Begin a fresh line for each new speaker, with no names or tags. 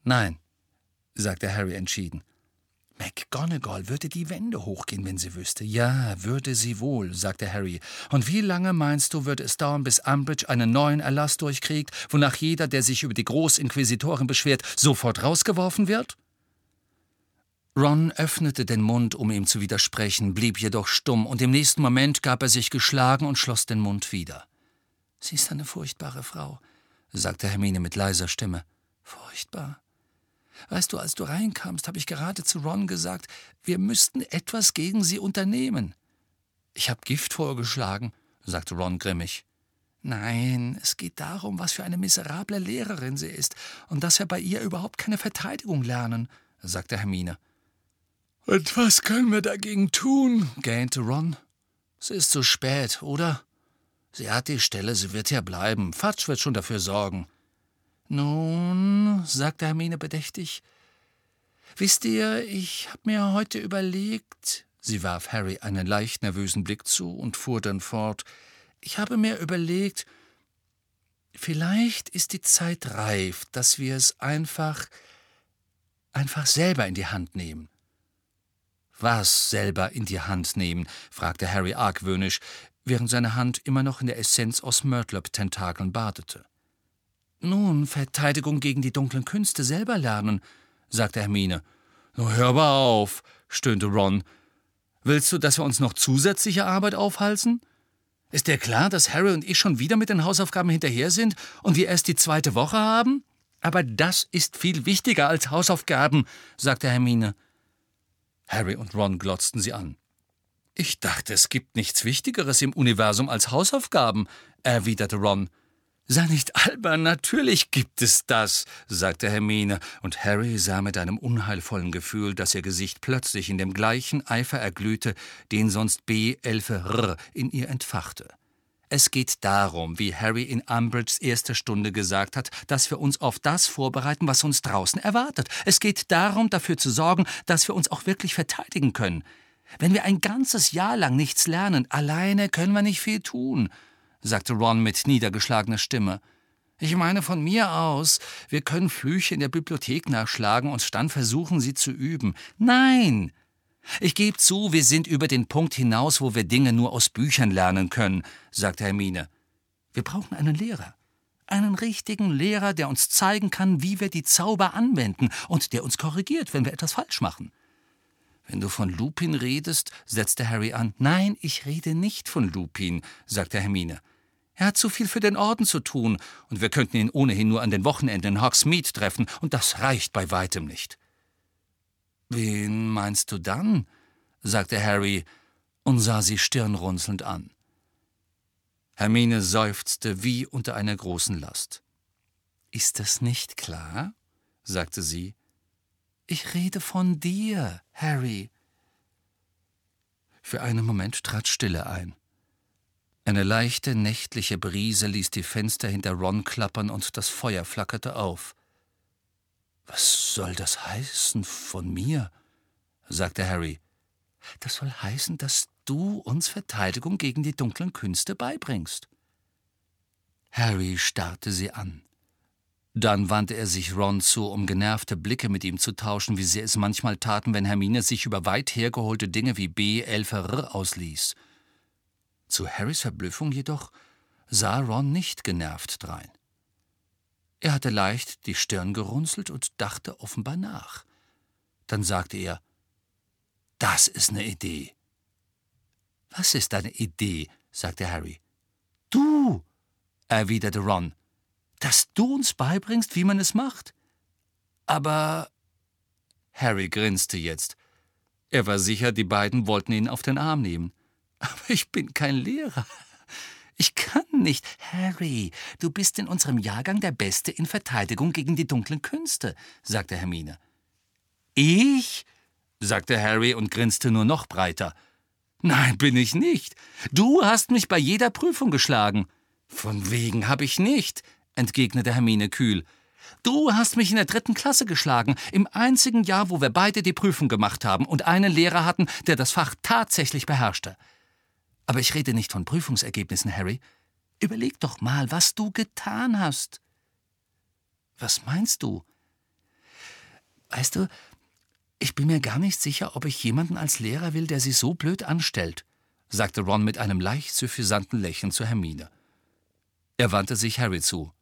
Nein, sagte Harry entschieden. McGonagall würde die Wände hochgehen, wenn sie wüsste. Ja, würde sie wohl, sagte Harry. Und wie lange meinst du, würde es dauern, bis Umbridge einen neuen Erlass durchkriegt, wonach jeder, der sich über die Großinquisitorin beschwert, sofort rausgeworfen wird? Ron öffnete den Mund, um ihm zu widersprechen, blieb jedoch stumm, und im nächsten Moment gab er sich geschlagen und schloss den Mund wieder. »Sie ist eine furchtbare Frau«, sagte Hermine mit leiser Stimme. »Furchtbar. Weißt du, als du reinkamst, habe ich gerade zu Ron gesagt, wir müssten etwas gegen sie unternehmen.« »Ich habe Gift vorgeschlagen«, sagte Ron grimmig. »Nein, es geht darum, was für eine miserable Lehrerin sie ist und dass wir bei ihr überhaupt keine Verteidigung lernen«, sagte Hermine. »Und was können wir dagegen tun?« gähnte Ron. »Es ist zu spät, oder? Sie hat die Stelle, sie wird hier bleiben. Fudge wird schon dafür sorgen.« »Nun«, sagte Hermine bedächtig, »wisst ihr, ich habe mir heute überlegt«, sie warf Harry einen leicht nervösen Blick zu und fuhr dann fort, »ich habe mir überlegt, vielleicht ist die Zeit reif, dass wir es einfach selber in die Hand nehmen.« »Was selber in die Hand nehmen?« fragte Harry argwöhnisch, während seine Hand immer noch in der Essenz aus Murtlop-Tentakeln badete. »Nun, Verteidigung gegen die dunklen Künste selber lernen«, sagte Hermine. »Hör aber auf«, stöhnte Ron. »Willst du, dass wir uns noch zusätzliche Arbeit aufhalsen? Ist dir klar, dass Harry und ich schon wieder mit den Hausaufgaben hinterher sind und wir erst die 2. Woche haben?« »Aber das ist viel wichtiger als Hausaufgaben«, sagte Hermine. Harry und Ron glotzten sie an. »Ich dachte, es gibt nichts Wichtigeres im Universum als Hausaufgaben«, erwiderte Ron. »Sei nicht albern, natürlich gibt es das«, sagte Hermine, und Harry sah mit einem unheilvollen Gefühl, dass ihr Gesicht plötzlich in dem gleichen Eifer erglühte, den sonst B11R in ihr entfachte. Es geht darum, wie Harry in Umbridges erster Stunde gesagt hat, dass wir uns auf das vorbereiten, was uns draußen erwartet. Es geht darum, dafür zu sorgen, dass wir uns auch wirklich verteidigen können. Wenn wir ein ganzes Jahr lang nichts lernen, alleine können wir nicht viel tun«, sagte Ron mit niedergeschlagener Stimme. »Ich meine von mir aus, wir können Flüche in der Bibliothek nachschlagen und dann versuchen, sie zu üben. Nein! Ich gebe zu, wir sind über den Punkt hinaus, wo wir Dinge nur aus Büchern lernen können«, sagte Hermine. »Wir brauchen einen Lehrer. Einen richtigen Lehrer, der uns zeigen kann, wie wir die Zauber anwenden und der uns korrigiert, wenn wir etwas falsch machen.« »Wenn du von Lupin redest«, setzte Harry an. »Nein, ich rede nicht von Lupin«, sagte Hermine. »Er hat zu viel für den Orden zu tun, und wir könnten ihn ohnehin nur an den Wochenenden in Hogsmeade treffen, und das reicht bei weitem nicht.« »Wen meinst du dann?« sagte Harry und sah sie stirnrunzelnd an. Hermine seufzte wie unter einer großen Last. »Ist das nicht klar?« sagte sie. »Ich rede von dir, Harry.« Für einen Moment trat Stille ein. Eine leichte, nächtliche Brise ließ die Fenster hinter Ron klappern und das Feuer flackerte auf. »Was soll das heißen von mir?« sagte Harry. »Das soll heißen, dass du uns Verteidigung gegen die dunklen Künste beibringst.« Harry starrte sie an. Dann wandte er sich Ron zu, um genervte Blicke mit ihm zu tauschen, wie sie es manchmal taten, wenn Hermine sich über weit hergeholte Dinge wie B11R ausließ. Zu Harrys Verblüffung jedoch sah Ron nicht genervt drein. Er hatte leicht die Stirn gerunzelt und dachte offenbar nach. Dann sagte er, »Das ist eine Idee.« »Was ist eine Idee?« sagte Harry. »Du«, erwiderte Ron, »dass du uns beibringst, wie man es macht.« »Aber...« Harry grinste jetzt. Er war sicher, die beiden wollten ihn auf den Arm nehmen. »Aber ich bin kein Lehrer. Ich kann nicht.« »Harry, du bist in unserem Jahrgang der Beste in Verteidigung gegen die dunklen Künste«, sagte Hermine. »Ich?«, sagte Harry und grinste nur noch breiter. »Nein, bin ich nicht. Du hast mich bei jeder Prüfung geschlagen.« »Von wegen hab ich nicht«, entgegnete Hermine kühl. »Du hast mich in der 3. Klasse geschlagen, im einzigen Jahr, wo wir beide die Prüfung gemacht haben und einen Lehrer hatten, der das Fach tatsächlich beherrschte. Aber ich rede nicht von Prüfungsergebnissen, Harry. Überleg doch mal, was du getan hast.« »Was meinst du?« Weißt du, ich bin mir gar nicht sicher, ob ich jemanden als Lehrer will, der sie so blöd anstellt«, sagte Ron mit einem leicht suffisanten Lächeln zu Hermine. Er wandte sich Harry zu.